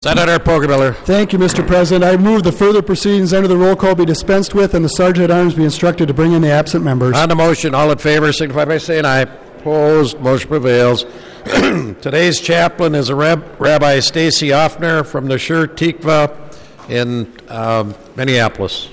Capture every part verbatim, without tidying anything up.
Senator Poggemiller. Thank you, Mister President. I move the further proceedings under the roll call be dispensed with and the Sergeant at Arms be instructed to bring in the absent members. On the motion, all in favor signify by saying aye. Opposed, motion prevails. Today's chaplain is a Rab- Rabbi Stacy Offner from the Shur Tikva in um, Minneapolis.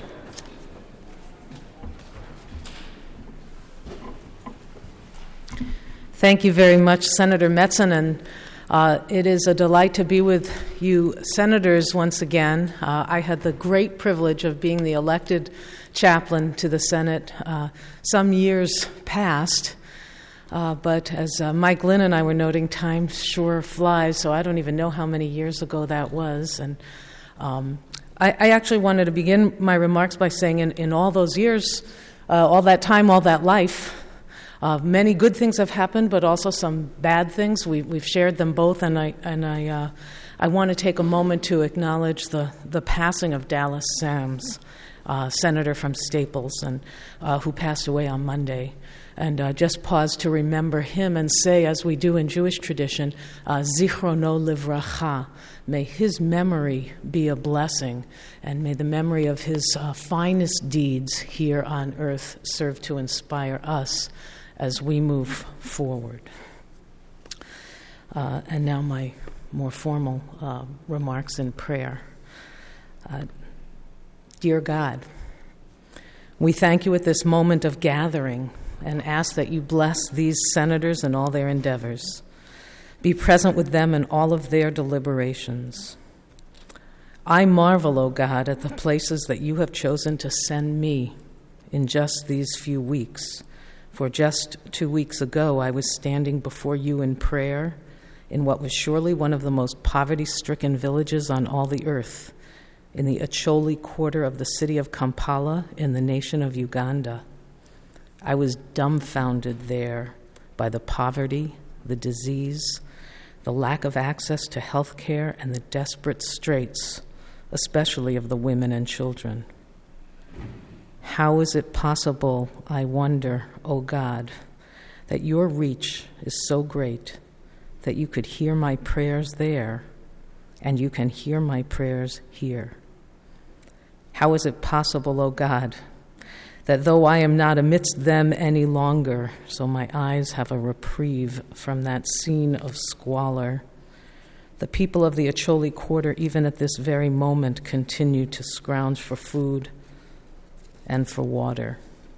Thank you very much, Senator Metzen, and uh, it is a delight to be with you senators once again. Uh, I had the great privilege of being the elected chaplain to the Senate uh, some years past, uh, but as uh, Mike Lynn and I were noting, time sure flies, so I don't even know how many years ago that was. And um, I, I actually wanted to begin my remarks by saying in, in all those years, uh, all that time, all that life, Uh, many good things have happened, but also some bad things. We, we've shared them both, and I and I uh, I want to take a moment to acknowledge the, the passing of Dallas Sams, uh, senator from Staples, and uh, who passed away on Monday. And uh, just pause to remember him and say, as we do in Jewish tradition, uh, Zichrono Livracha. May his memory be a blessing, and may the memory of his uh, finest deeds here on earth serve to inspire us as we move forward. Uh, and now my more formal uh, remarks in prayer. Uh, dear God, we thank you at this moment of gathering and ask that you bless these senators and all their endeavors. Be present with them in all of their deliberations. I marvel, O God, at the places that you have chosen to send me in just these few weeks. For just two weeks ago, I was standing before you in prayer in what was surely one of the most poverty-stricken villages on all the earth, in the Acholi quarter of the city of Kampala in the nation of Uganda. I was dumbfounded there by the poverty, the disease, the lack of access to health care, and the desperate straits, especially of the women and children. How is it possible, I wonder, O God, that your reach is so great that you could hear my prayers there and you can hear my prayers here? How is it possible, O God, that though I am not amidst them any longer, so my eyes have a reprieve from that scene of squalor, the people of the Acholi quarter, even at this very moment, continue to scrounge for food and for water.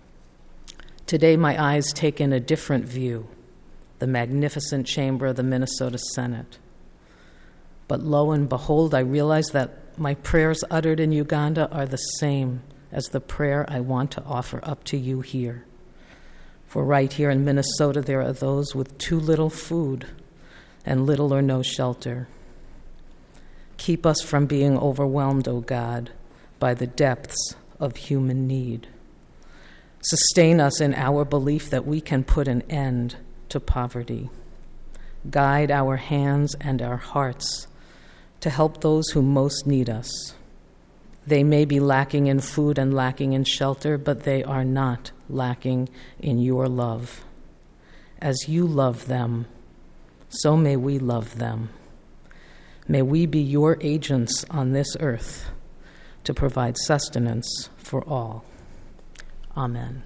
Today my eyes take in a different view, the magnificent chamber of the Minnesota Senate. But lo and behold, I realize that my prayers uttered in Uganda are the same as the prayer I want to offer up to you here. For right here in Minnesota, there are those with too little food and little or no shelter. Keep us from being overwhelmed, O God, by the depths of human need. Sustain us in our belief that we can put an end to poverty. Guide our hands and our hearts to help those who most need us. They may be lacking in food and lacking in shelter, but they are not lacking in your love. As you love them, so may we love them. May we be your agents on this earth to provide sustenance for all. Amen.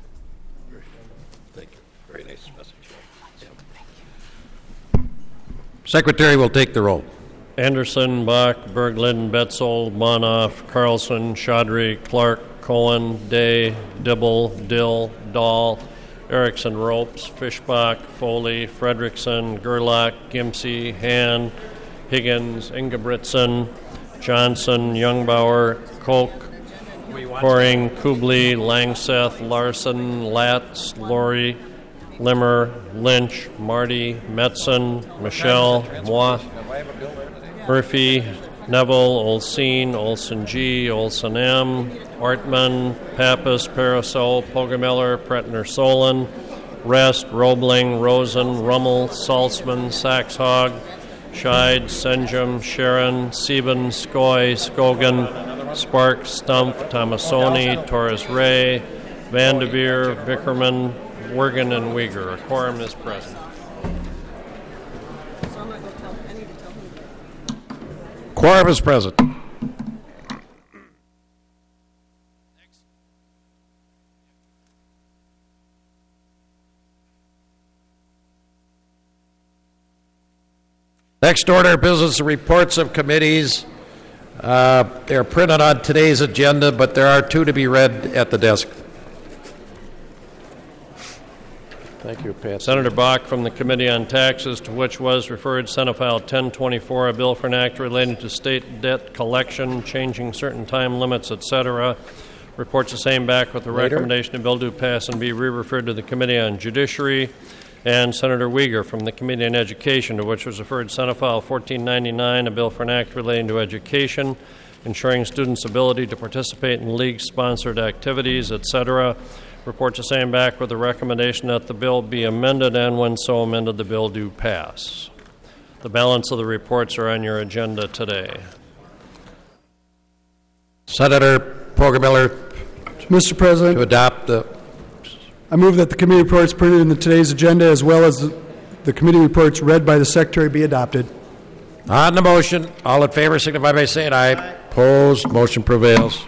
Thank you. Very nice message. Yeah. Thank you. Secretary will take the roll. Anderson, Bach, Berglund, Betzel, Monoff, Carlson, Chaudhry, Clark, Cohen, Day, Dibble, Dill, Dahl, Erickson, Ropes, Fishbach, Foley, Fredrickson, Gerlach, Gimpsey, Han, Higgins, Ingebrigtsen, Johnson, Youngbauer, Koch, Coring, Kubley, Langseth, Larson, Latz, Laurie, Limmer, Lynch, Marty, Metzen, Michelle, Moi, Murphy, Neville, Olseen, Olson G, Olson M, Ortman, Pappas, Parasol, Poggemiller, Pretner Solon, Rest, Roebling, Rosen, Rummel, Salzman, Saxhog, Scheid, Senjum, Sharon, Sieben, Skoy, Skogan, Sparks, Stumpf, Tomasoni, Torres Ray, Vandeveer, Vickerman, Wergen, and Uyghur. A quorum is present. Quorum is present. Next order of business, reports of committees. Uh, they're printed on today's agenda, but there are two to be read at the desk. Thank you, Pat. Senator Bach from the Committee on Taxes, to which was referred Senate File ten twenty-four, a bill for an act relating to state debt collection, changing certain time limits, et cetera. Reports the same back with the Later. recommendation the bill do pass and be re-referred to the Committee on Judiciary. And Senator Uyghur from the Committee on Education, to which was referred Senate File fourteen ninety-nine, a bill for an act relating to education, ensuring students' ability to participate in league-sponsored activities, et cetera. Reports the same back with the recommendation that the bill be amended, and when so amended, the bill do pass. The balance of the reports are on your agenda today. Senator Poggemiller Mister President, to adopt the. I move that the committee reports printed in the today's agenda, as well as the, the committee reports read by the Secretary, be adopted. On the motion, all in favor signify by saying aye. Aye. Opposed, motion prevails.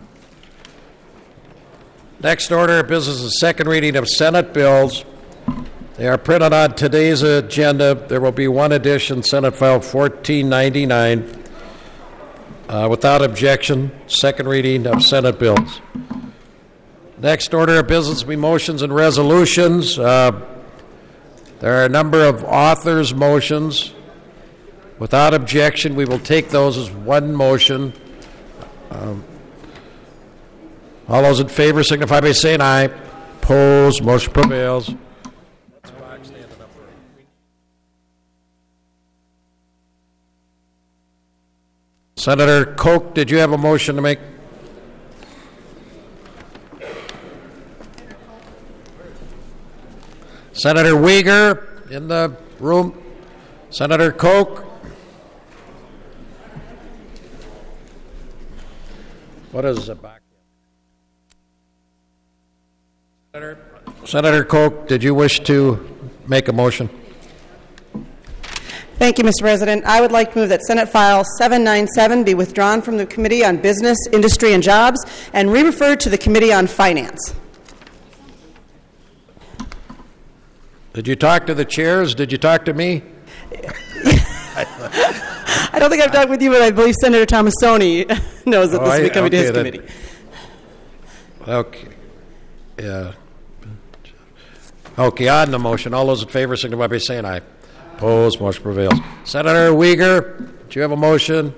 Next order of business is second reading of Senate bills. They are printed on today's agenda. There will be one addition, Senate File fourteen ninety-nine. Uh, without objection, second reading of Senate bills. Next order of business will be motions and resolutions. Uh, there are a number of authors' motions. Without objection, we will take those as one motion. Um, all those in favor signify by saying aye. Opposed, motion prevails. Senator Koch, did you have a motion to make? Senator Uyghur in the room. Senator Koch. What is it back? Senator, Senator Koch, did you wish to make a motion? Thank you, Mister President. I would like to move that Senate File seven ninety-seven be withdrawn from the Committee on Business, Industry, and Jobs and re-referred to the Committee on Finance. Did you talk to the chairs? Did you talk to me? I don't think I've talked with you, but I believe Senator Tomassoni knows that Oh, this will be I- coming to okay, his then. committee. Okay. Yeah. Okay, on the motion, all those in favor signify by saying aye. Opposed, motion prevails. Senator Uyghur, do you have a motion?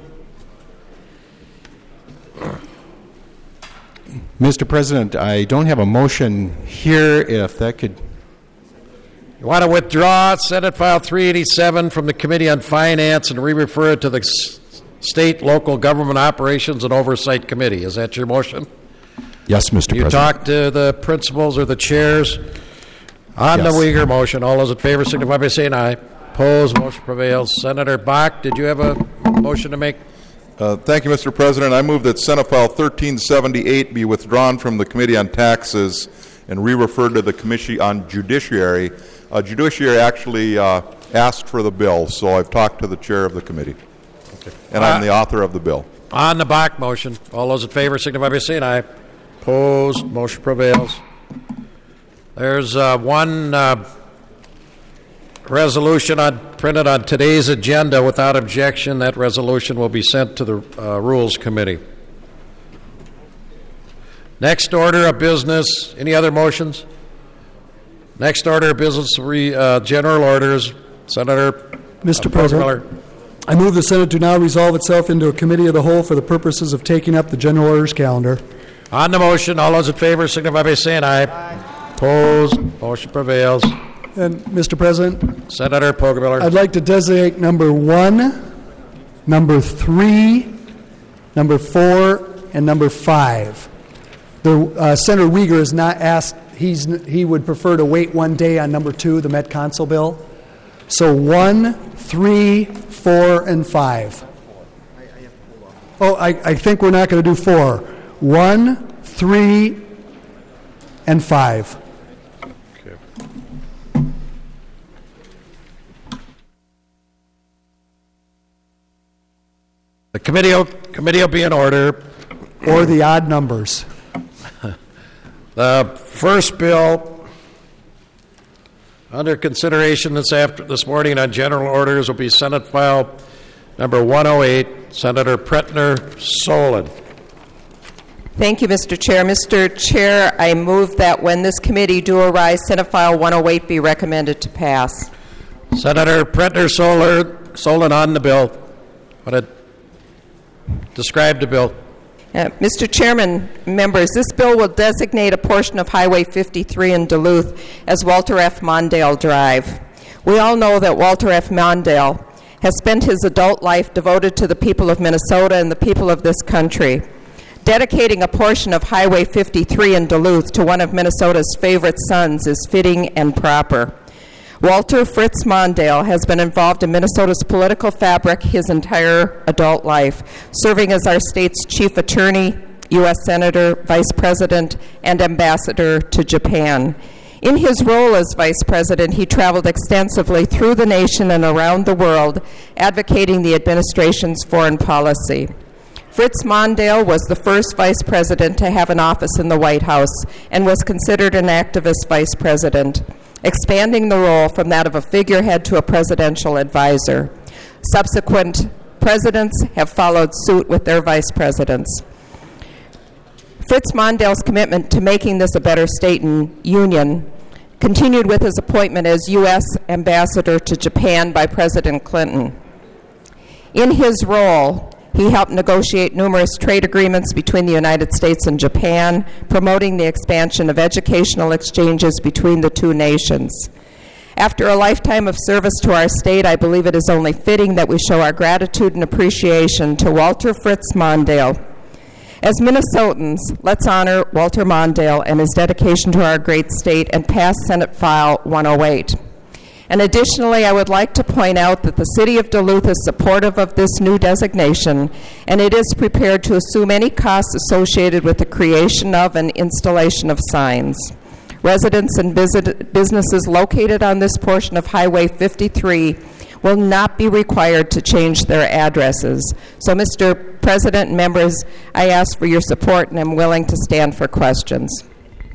Mister President, I don't have a motion here. If that could... You want to withdraw Senate File three eighty-seven from the Committee on Finance and re-refer it to the S- State, Local Government Operations and Oversight Committee. Is that your motion? Yes, Mister You President. talk to the principals or the chairs? On Yes. the Uyghur motion, all those in favor signify by saying aye. Opposed, motion prevails. Senator Bach, did you have a motion to make? Uh, thank you, Mister President. I move that Senate File thirteen seventy-eight be withdrawn from the Committee on Taxes and re-referred to the Committee on Judiciary. Uh, Judiciary actually uh, asked for the bill, so I've talked to the chair of the committee. Okay. And I'm the author of the bill. On the Bach motion, all those in favor signify by saying aye. Opposed, motion prevails. There's uh, one uh, resolution on, printed on today's agenda without objection. That resolution will be sent to the uh, Rules Committee. Next order of business. Any other motions? Next order of business, re, uh, general orders. Senator Mister uh, President, Poggemiller. I move the Senate do now resolve itself into a committee of the whole for the purposes of taking up the general orders calendar. On the motion, all those in favor signify by saying aye. Aye. Opposed, motion prevails. And, Mister President, Senator Poggemiller. I'd like to designate number one, number three, number four, and number five. The uh, Senator Uyghur has not asked. He's he would prefer to wait one day on number two, the Met Council bill. So one, three, four, and five. Oh, I, I think we're not going to do four. One, three, and five. committee will, committee will be in order. Or the odd numbers. The first bill under consideration this after this morning on general orders will be Senate File number one oh eight, Senator Pretner Solon. Thank you, Mister Chair. Mister Chair, I move that when this committee do arise, Senate File one oh eight be recommended to pass. Senator Pretner Solon, Solon on the bill. Want to describe the bill? Uh, Mister Chairman, members, this bill will designate a portion of Highway fifty-three in Duluth as Walter F. Mondale Drive. We all know that Walter F. Mondale has spent his adult life devoted to the people of Minnesota and the people of this country. Dedicating a portion of Highway fifty-three in Duluth to one of Minnesota's favorite sons is fitting and proper. Walter Fritz Mondale has been involved in Minnesota's political fabric his entire adult life, serving as our state's chief attorney, U S Senator, Vice President, and Ambassador to Japan. In his role as Vice President, he traveled extensively through the nation and around the world, advocating the administration's foreign policy. Fritz Mondale was the first Vice President to have an office in the White House and was considered an activist Vice President, expanding the role from that of a figurehead to a presidential advisor. Subsequent presidents have followed suit with their vice presidents. Fritz Mondale's commitment to making this a better state and union continued with his appointment as U S Ambassador to Japan by President Clinton. In his role, he helped negotiate numerous trade agreements between the United States and Japan, promoting the expansion of educational exchanges between the two nations. After a lifetime of service to our state, I believe it is only fitting that we show our gratitude and appreciation to Walter Fritz Mondale. As Minnesotans, let's honor Walter Mondale and his dedication to our great state and pass Senate File one oh eight. And additionally, I would like to point out that the City of Duluth is supportive of this new designation, and it is prepared to assume any costs associated with the creation of and installation of signs. Residents and visit- businesses located on this portion of Highway fifty-three will not be required to change their addresses. So, Mister President and members, I ask for your support, and I'm willing to stand for questions.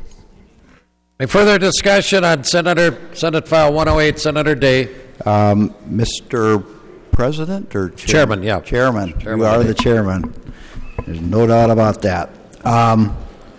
Any further discussion on Senator Senate File one oh eight, Senator Day? Um, Mister President or Chairman? Chairman, yeah. Chairman. Chairman You are the chairman. There's no doubt about that. Um,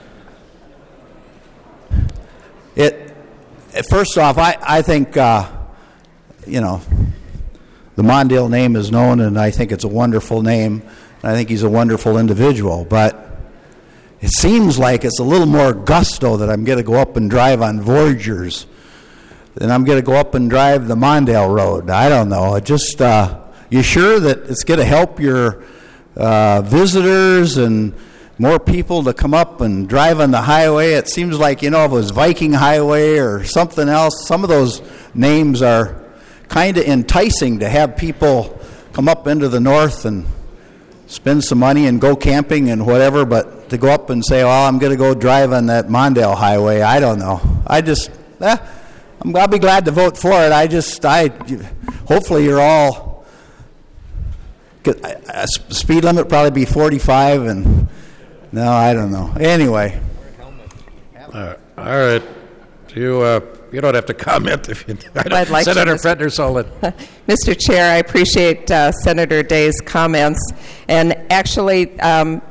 it. First off, I, I think, uh, you know, the Mondale name is known, and I think it's a wonderful name. And I think he's a wonderful individual, but it seems like it's a little more gusto that I'm going to go up and drive on Voyagers than I'm going to go up and drive the Mondale Road. I don't know. It just, uh, you sure that it's going to help your uh, visitors and more people to come up and drive on the highway? It seems like, you know, if it was Viking Highway or something else, some of those names are kind of enticing to have people come up into the north and spend some money and go camping and whatever, but to go up and say, well, I'm going to go drive on that Mondale Highway, I don't know. I just, eh, I'm, I'll be glad to vote for it. I just, I, hopefully you're all, a speed limit probably be forty-five, and no, I don't know. Anyway. Uh, all right. You, uh, you don't have to comment if you. Well, I'd like Senator to, Pretner Solon. Mister Chair, I appreciate uh, Senator Day's comments, and actually, um,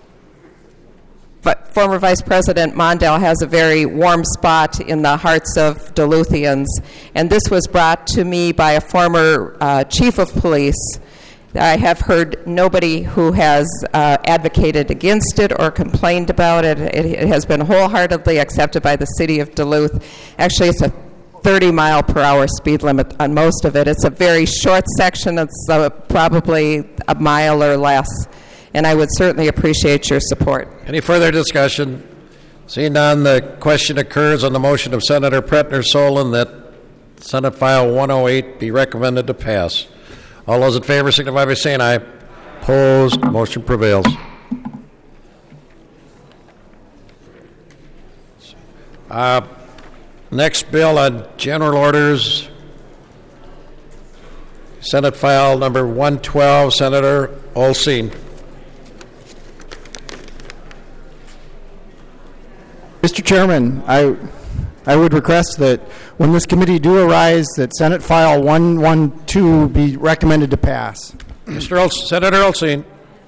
but former Vice President Mondale has a very warm spot in the hearts of Duluthians, and this was brought to me by a former uh, chief of police. I have heard nobody who has uh, advocated against it or complained about it. it. It has been wholeheartedly accepted by the city of Duluth. Actually, it's a thirty mile per hour speed limit on most of it. It's a very short section. It's uh, probably a mile or less. And I would certainly appreciate your support. Any further discussion? Seeing none, the question occurs on the motion of Senator Pretner Solon that Senate File one oh eight be recommended to pass. All those in favor signify by saying aye. Opposed, motion prevails. Uh, next bill on general orders, Senate File Number one twelve, Senator Olsine. Mister Chairman, I I would request that when this committee do arise, that Senate File one twelve be recommended to pass. Mister Ol- Senator Olsine.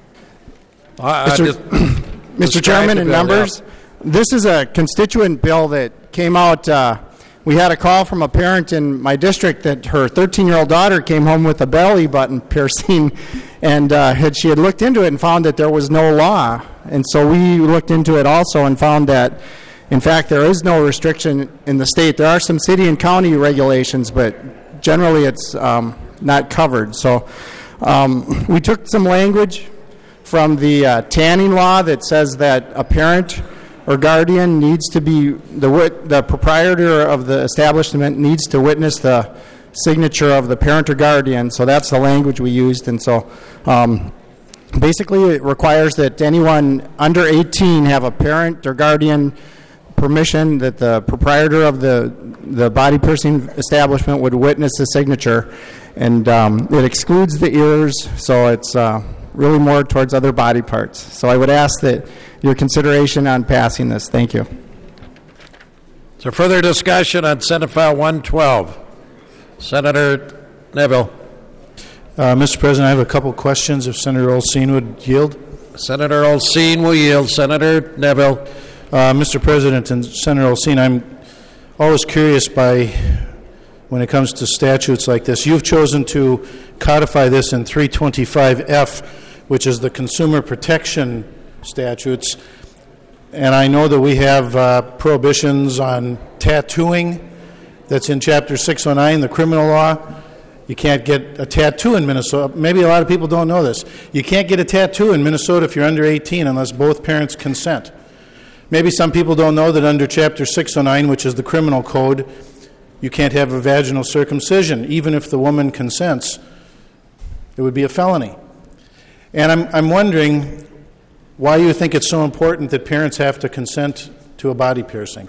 Uh, Mister just Mister Chairman and members, yeah. This is a constituent bill that came out. Uh, we had a call from a parent in my district that her thirteen-year-old daughter came home with a belly button piercing, and uh, had she had looked into it and found that there was no law. And so we looked into it also and found that, in fact, there is no restriction in the state. There are some city and county regulations, but generally it's um, not covered. So um, we took some language from the uh, tanning law that says that a parent or guardian needs to be, the wit- the proprietor of the establishment needs to witness the signature of the parent or guardian. So that's the language we used. And so um, basically it requires that anyone under eighteen have a parent or guardian permission that the proprietor of the the body piercing establishment would witness the signature, and um, it excludes the ears, so it's uh, really more towards other body parts. So I would ask that your consideration on passing this. Thank you. Is there further discussion on Senate File one twelve? Senator Neville. Uh, Mister President, I have a couple questions if Senator Olsine would yield. Senator Olsine will yield. Senator Neville. Uh, Mister President and Senator Olsine, I'm always curious by, when it comes to statutes like this, you've chosen to codify this in three twenty-five F, which is the consumer protection statutes. And I know that we have uh, prohibitions on tattooing that's in Chapter six oh nine, the criminal law. You can't get a tattoo in Minnesota. Maybe a lot of people don't know this. You can't get a tattoo in Minnesota if you're under eighteen unless both parents consent. Maybe some people don't know that under Chapter six oh nine, which is the criminal code, you can't have a vaginal circumcision. Even if the woman consents, it would be a felony. And I'm, I'm wondering why you think it's so important that parents have to consent to a body piercing.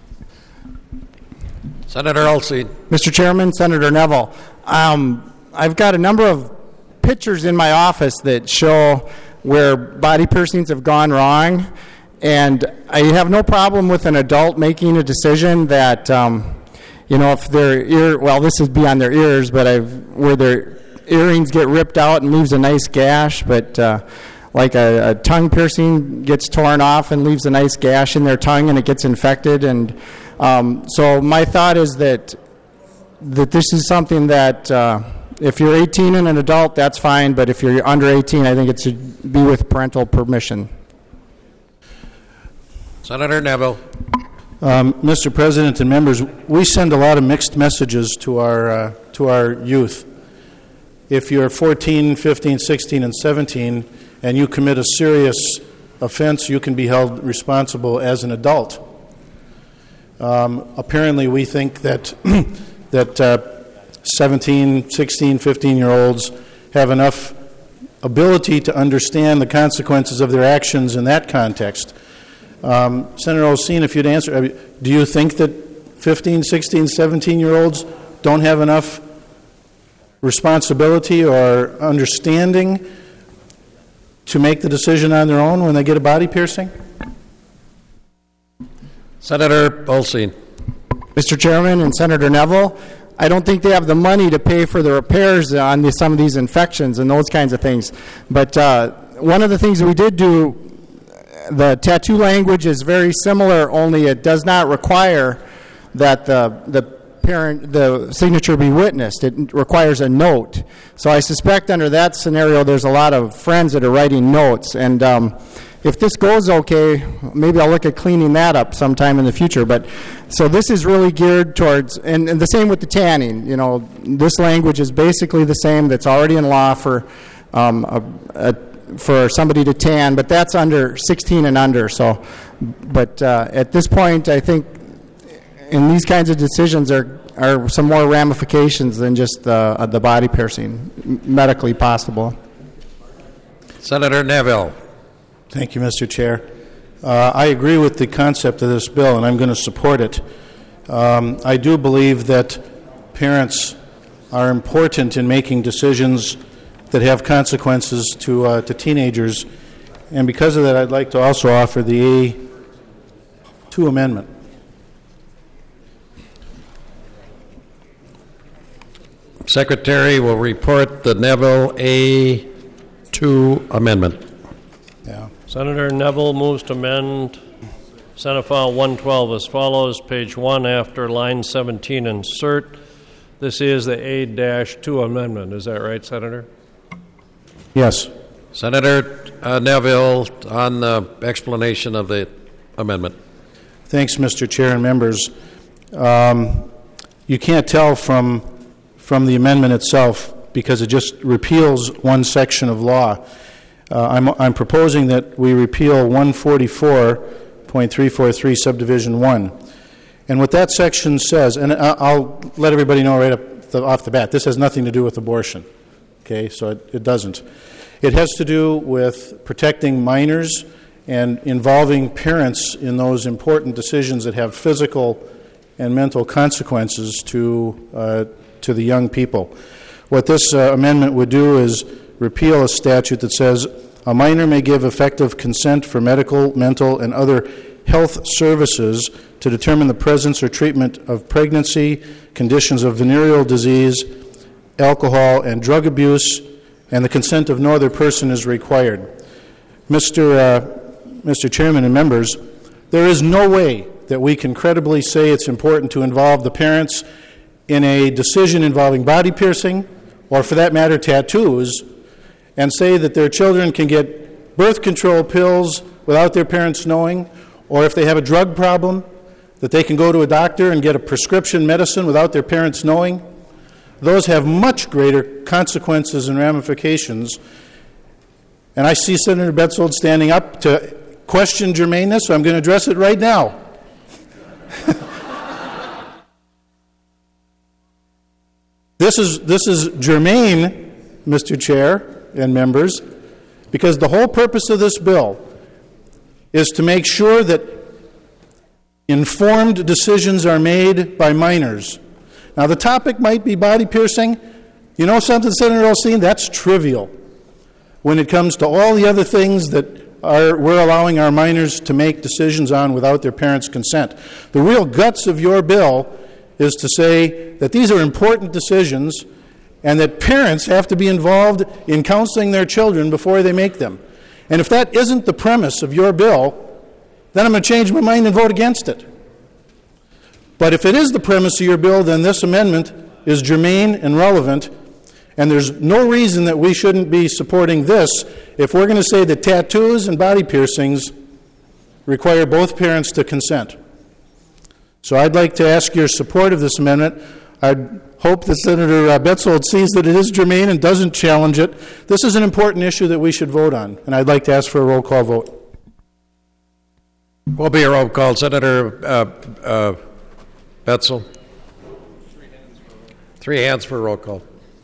Senator Olsine. Mister Chairman, Senator Neville, um, I've got a number of pictures in my office that show where body piercings have gone wrong. And I have no problem with an adult making a decision that, um, you know, if their ear, well, this is beyond their ears, but I've, where their earrings get ripped out and leaves a nice gash, but uh, like a, a tongue piercing gets torn off and leaves a nice gash in their tongue and it gets infected. And um, so my thought is that that this is something that uh, if you're eighteen and an adult, that's fine, but if you're under eighteen, I think it should be with parental permission. Senator Neville. Um, Mister President and members, we send a lot of mixed messages to our uh, to our youth. If you're fourteen, fifteen, sixteen, and seventeen, and you commit a serious offense, you can be held responsible as an adult. Um, apparently, we think that that uh, seventeen, sixteen, fifteen-year-olds have enough ability to understand the consequences of their actions in that context. Um, Senator Olsine, if you'd answer, I mean, do you think that fifteen, sixteen, seventeen-year-olds don't have enough responsibility or understanding to make the decision on their own when they get a body piercing? Senator Olsine. Mister Chairman and Senator Neville, I don't think they have the money to pay for the repairs on the, some of these infections and those kinds of things. But uh, one of the things that we did do, the tattoo language is very similar, only it does not require that the the parent, the signature be witnessed. It requires a note. So I suspect under that scenario, there's a lot of friends that are writing notes. And um, if this goes okay, maybe I'll look at cleaning that up sometime in the future. But so this is really geared towards, and, and the same with the tanning. You know, this language is basically the same that's already in law for um, a, a for somebody to tan, but that's under sixteen and under. So, but uh, at this point, I think in these kinds of decisions are are some more ramifications than just the uh, the body piercing, medically possible. Senator Neville. Thank you, Mister Chair. Uh, I agree with the concept of this bill, and I'm going to support it. Um, I do believe that parents are important in making decisions that have consequences to uh, to teenagers. And because of that, I'd like to also offer the A two amendment. Secretary will report the Neville A two amendment. Yeah. Senator Neville moves to amend Senate File one twelve as follows, page one after line seventeen, insert. This is the A two amendment. Is that right, Senator? Yes. Senator uh, Neville on the explanation of the amendment. Thanks, Mister Chair and members. Um, you can't tell from from the amendment itself because it just repeals one section of law. Uh, I'm, I'm proposing that we repeal one forty-four point three four three subdivision one. And what that section says, and I'll let everybody know right up the, off the bat, this has nothing to do with abortion. Okay, so it, it doesn't. It has to do with protecting minors and involving parents in those important decisions that have physical and mental consequences to uh, to the young people. What this uh, amendment would do is repeal a statute that says a minor may give effective consent for medical, mental, and other health services to determine the presence or treatment of pregnancy, conditions of venereal disease, alcohol, and drug abuse, and the consent of no other person is required. Mister Uh, Mister Chairman and members, there is no way that we can credibly say it's important to involve the parents in a decision involving body piercing, or for that matter, tattoos, and say that their children can get birth control pills without their parents knowing, or if they have a drug problem, that they can go to a doctor and get a prescription medicine without their parents knowing. Those have much greater consequences and ramifications. And I see Senator Betzold standing up to question germaneness, so I'm going to address it right now. This is this is germane, Mister Chair and members, because the whole purpose of this bill is to make sure that informed decisions are made by minors. Now, the topic might be body piercing. You know something, Senator Olsen? That's trivial when it comes to all the other things that are, we're allowing our minors to make decisions on without their parents' consent. The real guts of your bill is to say that these are important decisions and that parents have to be involved in counseling their children before they make them. And if that isn't the premise of your bill, then I'm going to change my mind and vote against it. But if it is the premise of your bill, then this amendment is germane and relevant, and there's no reason that we shouldn't be supporting this if we're going to say that tattoos and body piercings require both parents to consent. So I'd like to ask your support of this amendment. I hope that Senator uh, Betzold sees that it is germane and doesn't challenge it. This is an important issue that we should vote on, and I'd like to ask for a roll call vote. Will be a roll call. Senator uh, uh, Betzold. Three hands for a roll call.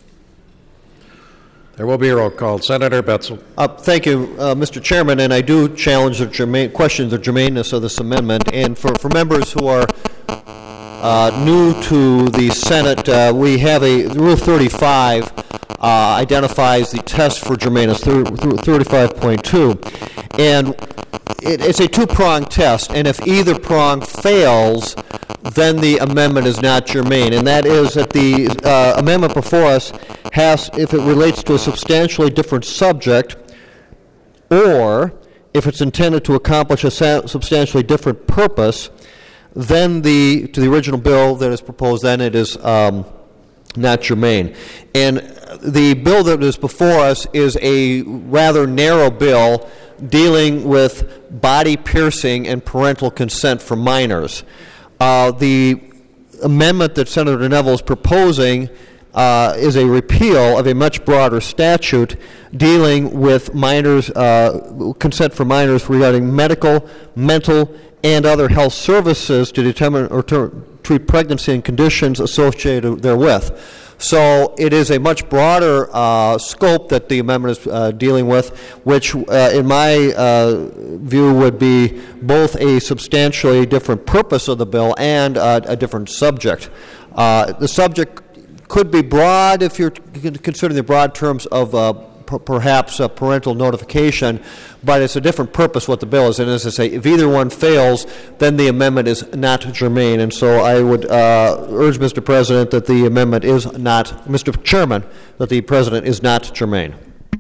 There will be a roll call. Senator Betzold. Uh, thank you, uh, Mister Chairman, and I do challenge the germane, question the germaneness of this amendment. And for, for members who are uh, new to the Senate, uh, we have a Rule thirty-five uh, identifies the test for germaneness, thirty-five point two, and it, it's a two-pronged test. And if either prong fails, then the amendment is not germane, and that is that the uh, amendment before us has, if it relates to a substantially different subject, or if it's intended to accomplish a substantially different purpose, then the to the original bill that is proposed, then it is um, not germane. And the bill that is before us is a rather narrow bill dealing with body piercing and parental consent for minors. Uh, the amendment that Senator Neville is proposing uh, is a repeal of a much broader statute dealing with minors, uh, consent for minors regarding medical, mental, and other health services to determine or to treat pregnancy and conditions associated therewith. So it is a much broader uh, scope that the amendment is uh, dealing with, which, uh, in my uh, view, would be both a substantially different purpose of the bill and uh, a different subject. Uh, the subject could be broad if you're considering the broad terms of uh, per perhaps a parental notification, but it's a different purpose what the bill is. And as I say, if either one fails, then the amendment is not germane. And so I would uh, urge, Mister President, that the amendment is not, Mister Chairman, that the President is not germane.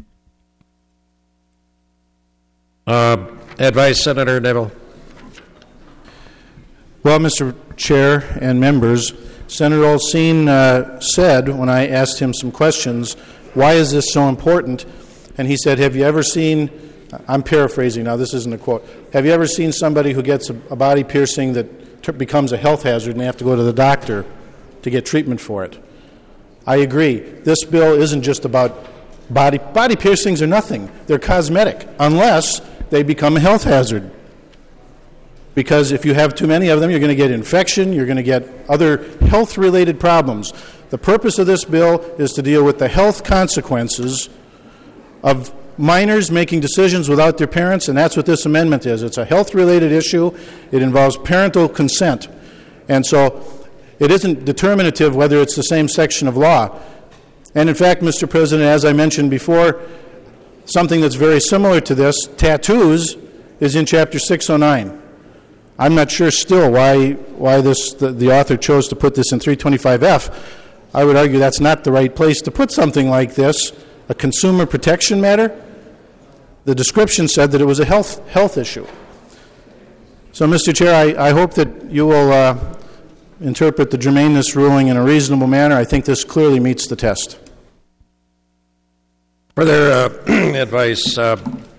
Uh, advice, Senator Neville. Well, Mister Chair and members, Senator Olsine uh, said when I asked him some questions, why is this so important? And he said, have you ever seen, I'm paraphrasing now, this isn't a quote, have you ever seen somebody who gets a, a body piercing that t- becomes a health hazard and they have to go to the doctor to get treatment for it? I agree. This bill isn't just about body, body piercings are nothing. They're cosmetic, unless they become a health hazard. Because if you have too many of them, you're going to get infection, you're going to get other health-related problems. The purpose of this bill is to deal with the health consequences of minors making decisions without their parents, and that's what this amendment is. It's a health-related issue. It involves parental consent. And so it isn't determinative whether it's the same section of law. And in fact, Mister President, as I mentioned before, something that's very similar to this, tattoos, is in Chapter six oh nine. I'm not sure still why why this the, the author chose to put this in three twenty-five F. I would argue that's not the right place to put something like this, a consumer protection matter. The description said that it was a health health issue. So, Mister Chair, I, I hope that you will uh, interpret the germaneness ruling in a reasonable manner. I think this clearly meets the test. Further uh, advice. Uh,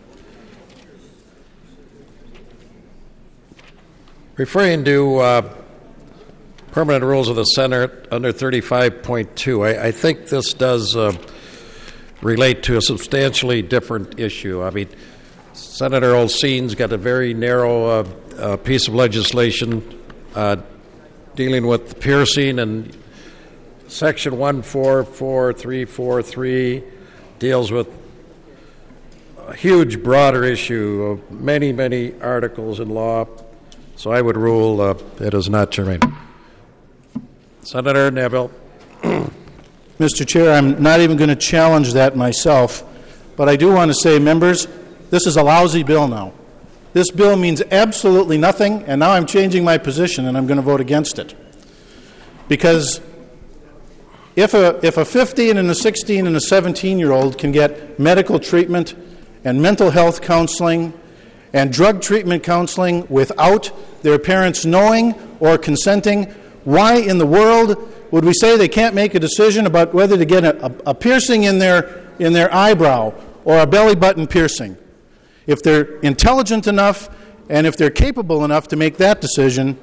referring to uh, permanent rules of the Senate under thirty-five point two, I, I think this does uh, relate to a substantially different issue. I mean, Senator Olsine's got a very narrow uh, uh, piece of legislation uh, dealing with piercing, and Section one four four three four three deals with a huge, broader issue of many, many articles in law. So I would rule uh, it is not germane. Senator Neville. Mister Chair, I'm not even going to challenge that myself, but I do want to say, members, this is a lousy bill now. This bill means absolutely nothing, and now I'm changing my position, and I'm going to vote against it. Because if a, if a fifteen and a sixteen and a seventeen-year-old can get medical treatment and mental health counseling and drug treatment counseling without their parents knowing or consenting, why in the world would we say they can't make a decision about whether to get a, a, a piercing in their, in their eyebrow or a belly button piercing? If they're intelligent enough and if they're capable enough to make that decision,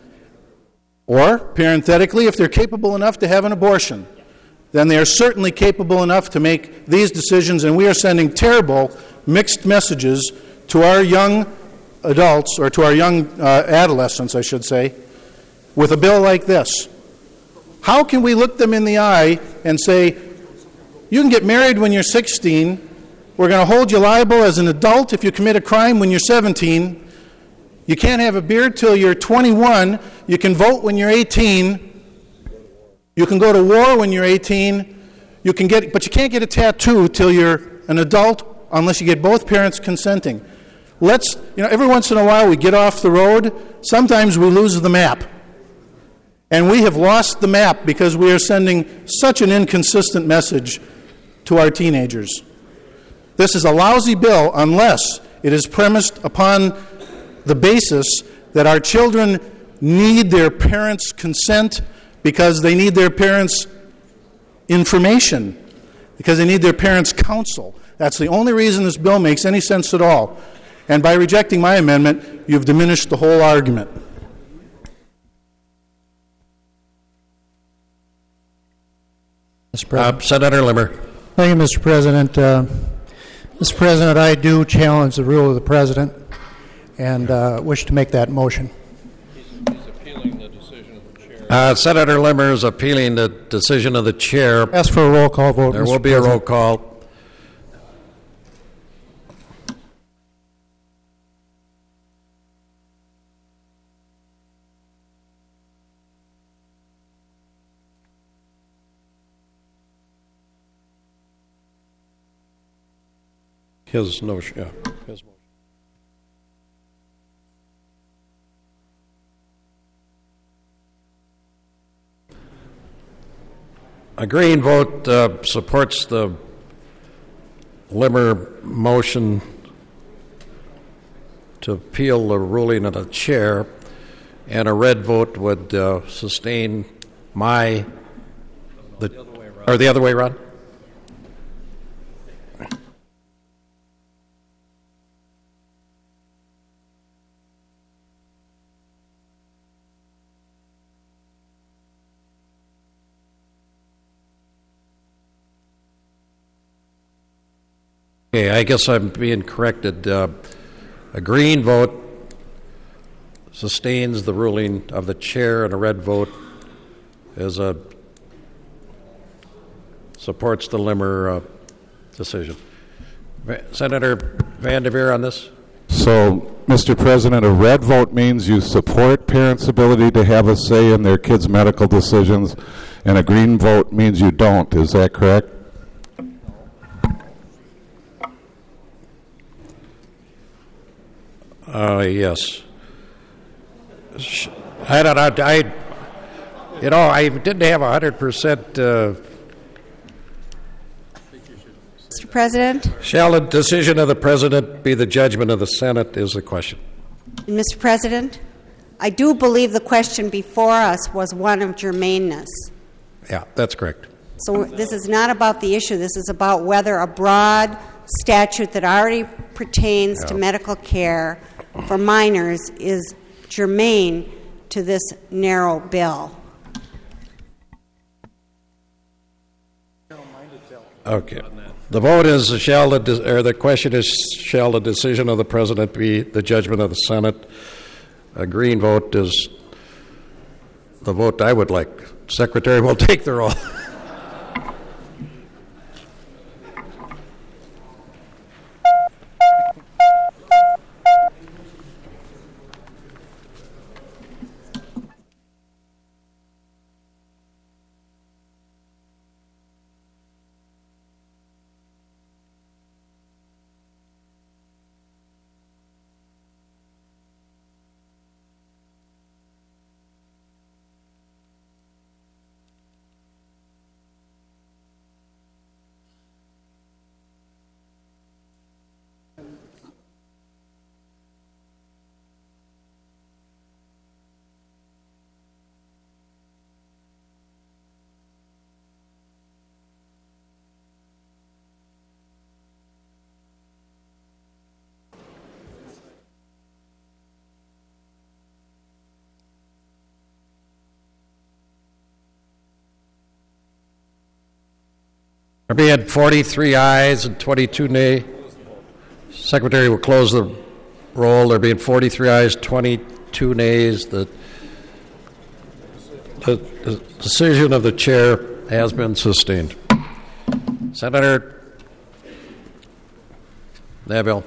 or, parenthetically, if they're capable enough to have an abortion, then they are certainly capable enough to make these decisions, and we are sending terrible mixed messages to our young adults, or to our young uh, adolescents, I should say, with a bill like this. How can we look them in the eye and say, you can get married when you're sixteen, we're going to hold you liable as an adult if you commit a crime when you're seventeen, you can't have a beard till you're twenty-one, you can vote when you're eighteen, you can go to war when you're eighteen, you can get, but you can't get a tattoo till you're an adult unless you get both parents consenting. Let's, you know, every once in a while we get off the road, sometimes we lose the map. And we have lost the map because we are sending such an inconsistent message to our teenagers. This is a lousy bill unless it is premised upon the basis that our children need their parents' consent because they need their parents' information, because they need their parents' counsel. That's the only reason this bill makes any sense at all. And by rejecting my amendment, you've diminished the whole argument. Mister President. Uh, Senator Limmer. Thank you, Mister President. Uh, Mister President, I do challenge the rule of the President and uh, wish to make that motion. He's appealing the decision of the chair. Uh, Senator Limmer is appealing the decision of the chair. Ask for a roll call vote. There Mister will be President. a roll call. His notion, yeah. His motion. A green vote uh, supports the Limmer motion to appeal the ruling of the chair, and a red vote would uh, sustain my, the, the or the other way around? Okay, I guess I'm being corrected. Uh, a green vote sustains the ruling of the chair, and a red vote is a supports the Limmer uh, decision. Senator Van der Veer on this? So, Mister President, a red vote means you support parents' ability to have a say in their kids' medical decisions, and a green vote means you don't. Is that correct? Uh, yes. I don't know. I, you know, I didn't have a hundred percent. Mister President? Shall the decision of the President be the judgment of the Senate is the question. Mister President, I do believe the question before us was one of germaneness. Yeah, that's correct. So this is not about the issue. This is about whether a broad statute that already pertains yeah. to medical care for minors is germane to this narrow bill. Okay. The vote is shall the or the question is shall the decision of the President be the judgment of the Senate? A green vote is the vote I would like. Secretary will take the roll. There being forty-three ayes and twenty-two nay. Secretary will close the roll. There being forty-three ayes, twenty-two nays. The, the, the decision of the chair has been sustained. Senator Neville.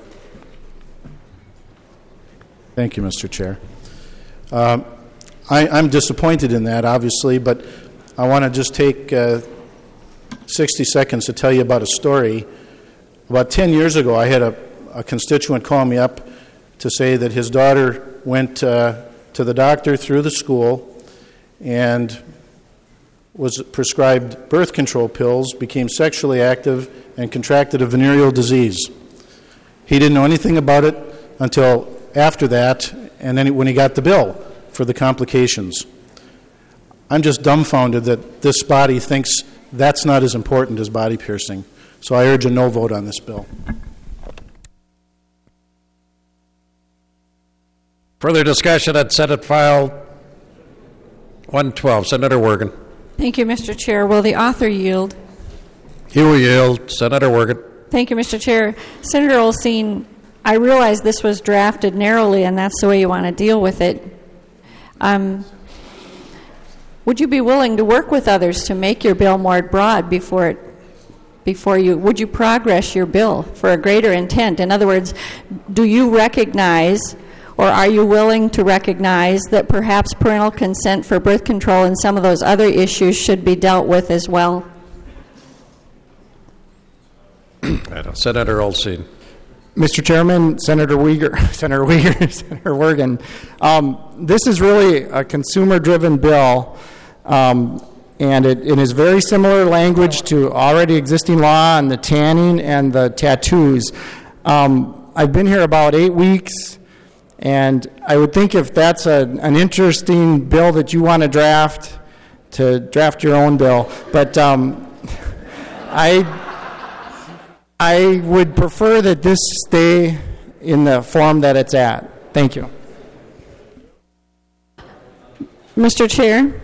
Thank you, Mister Chair. Um, I, I'm disappointed in that, obviously, but I want to just take uh, sixty seconds to tell you about a story. About ten years ago, I had a, a constituent call me up to say that his daughter went uh, to the doctor through the school and was prescribed birth control pills, became sexually active, and contracted a venereal disease. He didn't know anything about it until after that, and then when he got the bill for the complications. I'm just dumbfounded that this body thinks that's not as important as body piercing. So I urge a no vote on this bill. Further discussion on Senate File one twelve. Senator Wergen. Thank you, Mister Chair. Will the author yield? He will yield. Senator Wergen. Thank you, Mister Chair. Senator Olsine, I realize this was drafted narrowly, and that's the way you want to deal with it. Um, would you be willing to work with others to make your bill more broad before it, before you, would you progress your bill for a greater intent? In other words, do you recognize, or are you willing to recognize that perhaps parental consent for birth control and some of those other issues should be dealt with as well? Senator Olsine. Mister Chairman, Senator Uyghur, Senator Uyghur, Senator Wergen, um, this is really a consumer-driven bill, um, and it, it is very similar language to already existing law on the tanning and the tattoos. Um, I've been here about eight weeks, and I would think if that's a, an interesting bill that you want to draft, to draft your own bill. But um, I... I would prefer that this stay in the form that it's at. Thank you. Mister Chair.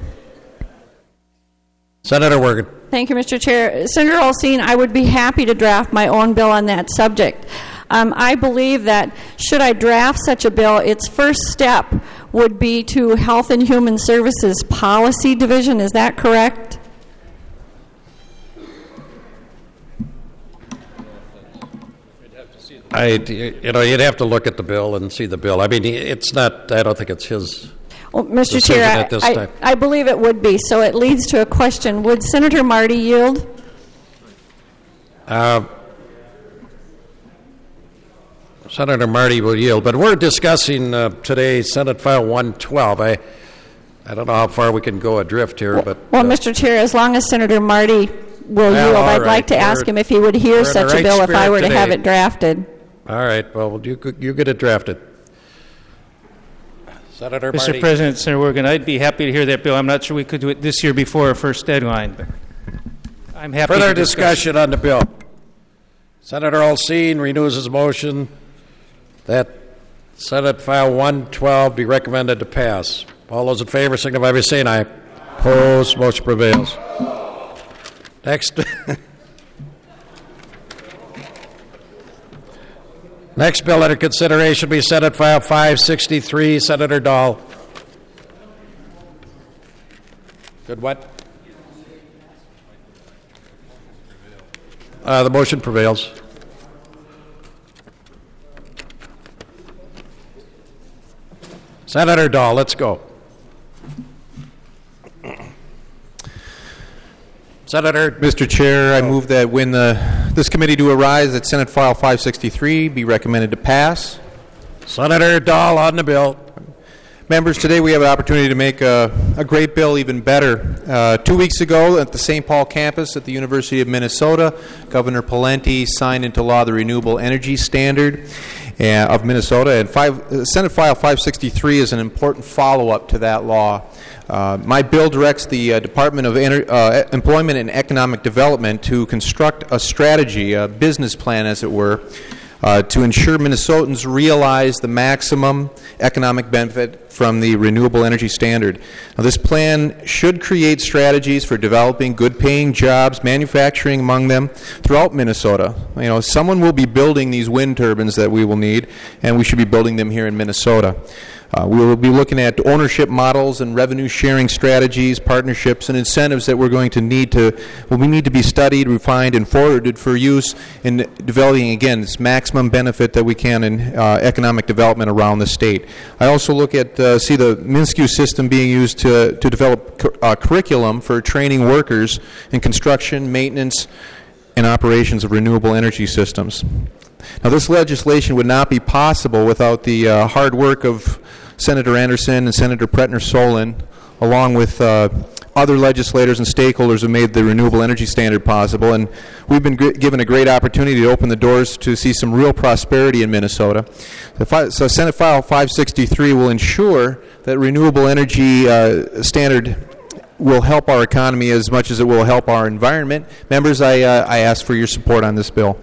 Senator Wergen. Thank you, Mister Chair. Senator Olseen, I would be happy to draft my own bill on that subject. Um, I believe that should I draft such a bill, its first step would be to Health and Human Services Policy Division. Is that correct? I, you know, you'd have to look at the bill and see the bill. I mean, it's not, I don't think it's his well, Mister decision Chair, at this I, time. I, I believe it would be. So it leads to a question. Would Senator Marty yield? Uh, Senator Marty will yield. But we're discussing uh, today Senate File one twelve. I, I don't know how far we can go adrift here. Well, but well uh, Mister Chair, as long as Senator Marty will well, yield, all I'd right. like to we're, ask him if he would hear such right a bill if I were today. to have it drafted. All right. Well, you you get it drafted. Senator Mister Marty. President, Senator Wergen, I'd be happy to hear that bill. I'm not sure we could do it this year before our first deadline, but I'm happy Further to discuss. discussion on the bill. Senator Olseen renews his motion that Senate File one twelve be recommended to pass. All those in favor signify by saying aye. Opposed, motion prevails. Next. Next bill under consideration will be Senate File five sixty-three. Senator Dahl. Good what? Uh, the motion prevails. Senator Dahl, let's go. Senator. Mister Chair, I move that when the, this committee do arise, that Senate File five sixty-three be recommended to pass. Senator Dahl on the bill. Members, today we have an opportunity to make a, a great bill even better. Uh, two weeks ago at the Saint Paul campus at the University of Minnesota, Governor Pawlenty signed into law the Renewable Energy Standard uh, of Minnesota, and five, uh, Senate File five sixty-three is an important follow-up to that law. Uh, my bill directs the uh, Department of Ener- uh, Employment and Economic Development to construct a strategy, a business plan as it were, uh, to ensure Minnesotans realize the maximum economic benefit from the renewable energy standard. Now, this plan should create strategies for developing good-paying jobs, manufacturing among them throughout Minnesota. You know, someone will be building these wind turbines that we will need, and we should be building them here in Minnesota. Uh, we will be looking at ownership models and revenue-sharing strategies, partnerships, and incentives that we're going to need to, well, we need to be studied, refined, and forwarded for use in developing, again, this maximum benefit that we can in uh, economic development around the state. I also look at, uh, see the MnSCU system being used to, to develop cu- uh, curriculum for training workers in construction, maintenance, and operations of renewable energy systems. Now, this legislation would not be possible without the uh, hard work of Senator Anderson and Senator Pretner-Solin, along with uh, other legislators and stakeholders who made the renewable energy standard possible. And we've been gr- given a great opportunity to open the doors to see some real prosperity in Minnesota. So, fi- so Senate File five sixty-three will ensure that renewable energy uh, standard will help our economy as much as it will help our environment. Members, I, uh, I ask for your support on this bill.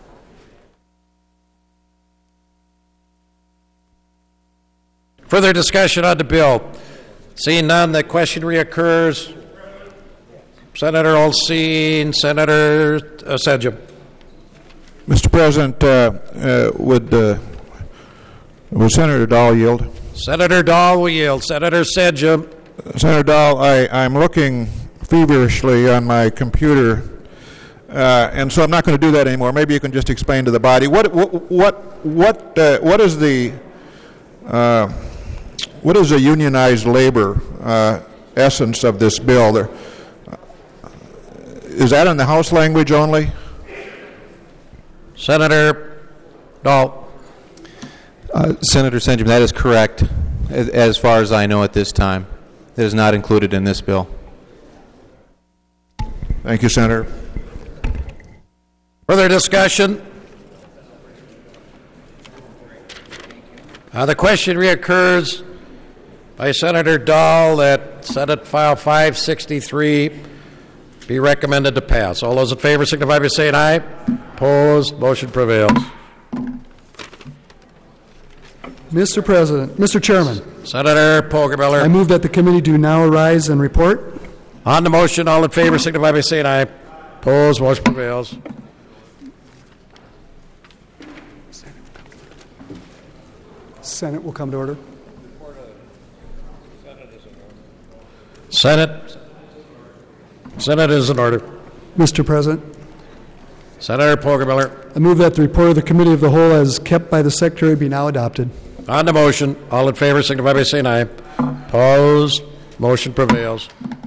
Further discussion on the bill. Seeing none, the question reoccurs. Senator Olseen, Senator uh, Sedgwick. Mister President, uh, uh, would, uh, would Senator Dahl yield? Senator Dahl will yield. Senator Sedgwick. Senator Dahl, I, I'm looking feverishly on my computer, uh, and so I'm not going to do that anymore. Maybe you can just explain to the body what what what what, uh, what is the uh, what is the unionized labor uh, essence of this bill? There, is that in the House language only? Senator Dahl. Uh, Senator Senjum, that is correct, as, as far as I know at this time. It is not included in this bill. Thank you, Senator. Further discussion? Uh, the question reoccurs by Senator Dahl that Senate File five sixty-three be recommended to pass. All those in favor signify by saying aye. Opposed? Motion prevails. Mister President, Mister Chairman. Senator Poggemiller. I move that the committee do now arise and report. On the motion, all in favor signify by saying aye. Opposed? Motion prevails. Senate will come to order. Senate. Senate is in order. Mister President. Senator Poggemiller. I move that the report of the Committee of the Whole as kept by the Secretary be now adopted. On the motion, all in favor signify by saying aye. Opposed? Motion prevails.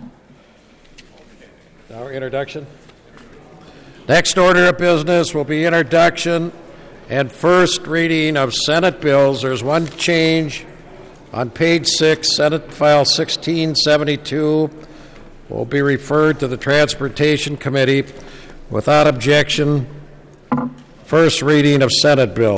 Now introduction. Next order of business will be introduction and first reading of Senate bills. There's one change on page six, Senate File sixteen seventy-two will be referred to the Transportation Committee without objection. First reading of Senate bills.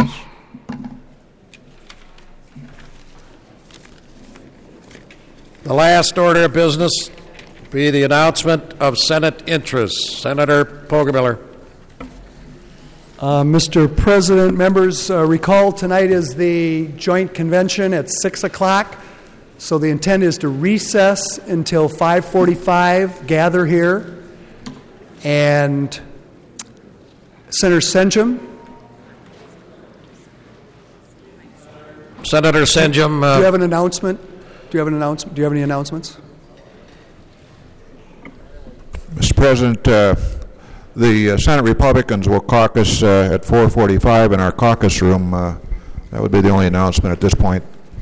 The last order of business will be the announcement of Senate interests. Senator Poggemiller. Uh, Mister President, members, uh, recall tonight is the joint convention at six o'clock. So the intent is to recess until five forty-five, gather here. And Senator Senjum. Senator Senjum. Uh, Do you have an announcement? Do you have an announcement? Do you have any announcements? Mister President, uh, the uh, Senate Republicans will caucus uh, at four forty-five in our caucus room. Uh, that would be the only announcement at this point.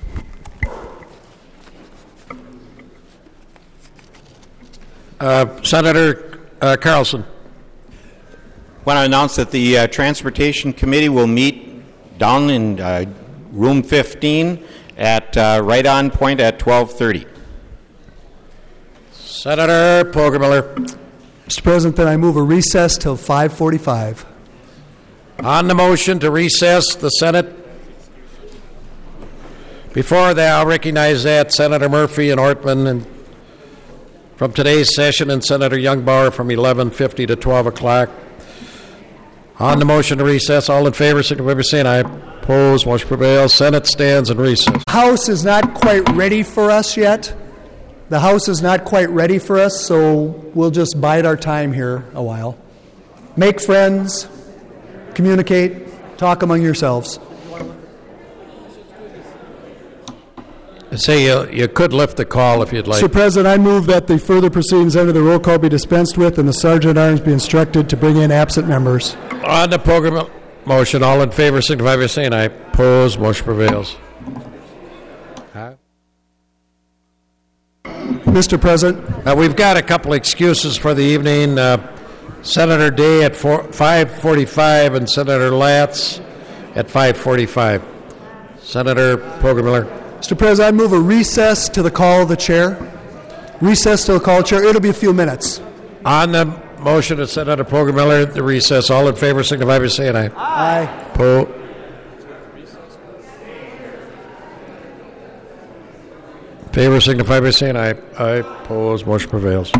Uh, Senator uh, Carlson. I want to announce that the uh, Transportation Committee will meet down in uh, room fifteen at uh, right on point at twelve thirty. Senator Poggemiller. Mister President, then I move a recess till five forty-five. On the motion to recess the Senate. Before that, I'll recognize that Senator Murphy and Ortman and from today's session and Senator Youngbauer from eleven fifty to twelve o'clock. On the motion to recess, all in favor, signify by saying aye. Opposed, motion prevails. Senate stands in recess. House is not quite ready for us yet. The House is not quite ready for us, so we'll just bide our time here a while. Make friends, communicate, talk among yourselves. Say you, you could lift the call if you'd like. Mister President, I move that the further proceedings under the roll call be dispensed with and the Sergeant at Arms be instructed to bring in absent members. On the program motion, all in favor signify by saying aye. Opposed, motion prevails. Huh? Mister President. Uh, we've got a couple excuses for the evening. Uh, Senator Day at five forty-five and Senator Latz at five forty-five. Senator Poggemiller. Mister President, I move a recess to the call of the chair. Recess to the call of the chair. It'll be a few minutes. On the motion of Senator Poggemiller, the recess. All in favor signify by saying aye. Aye. Po- favor signify by saying aye. Aye. Opposed. Motion prevails.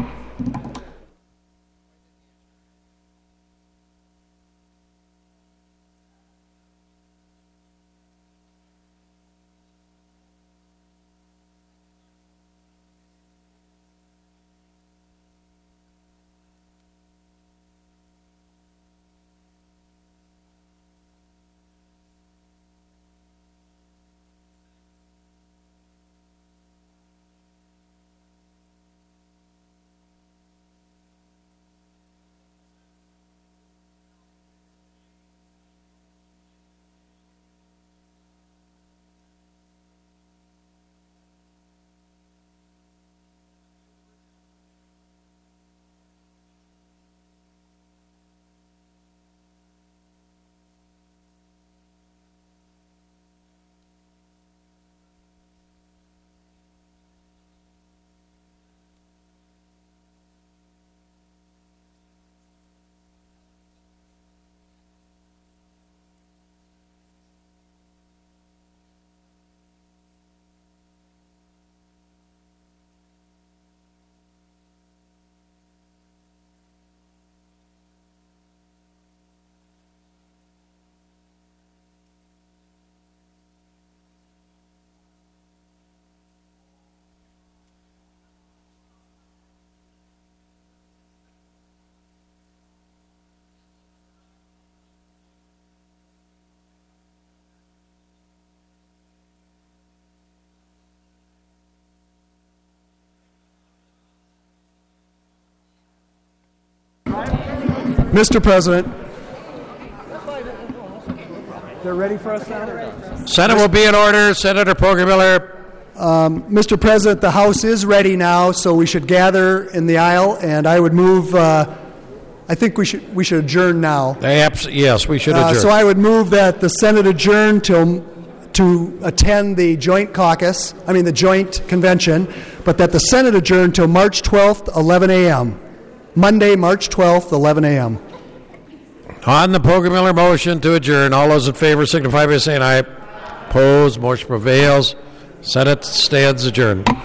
Mister President. They're ready for us now? Senate will be in order. Senator Poggemiller. Um, Mister President, the House is ready now, so we should gather in the aisle, and I would move, uh, I think we should we should adjourn now. They abs- yes, we should Uh, adjourn. so I would move that the Senate adjourn till, to attend the joint caucus, I mean the joint convention, but that the Senate adjourn till March twelfth, eleven a.m. Monday, March twelfth, eleven a.m. On the Poggemiller motion to adjourn, all those in favor signify by saying aye. Opposed, motion prevails. Senate stands adjourned.